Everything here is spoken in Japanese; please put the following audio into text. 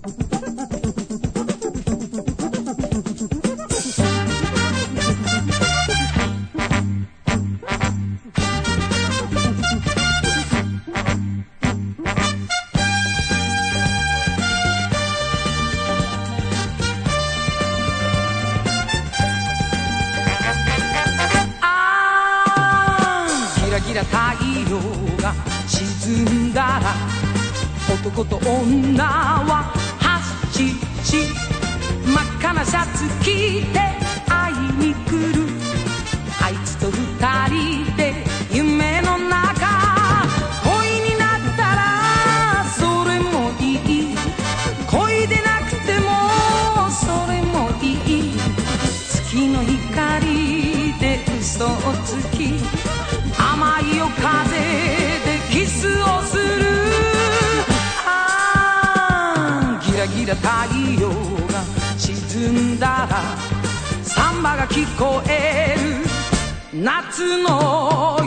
ギラ太陽が沈んだら男と女は走り真っ赤なシャツ着て会いに来る。あいつと二人で夢の中恋になったらそれもいい、恋でなくてもそれもいい。月の光で嘘をつき甘い夜風でキスをする。ああギラギラ太陽が沈んだらサンバが聞こえる夏の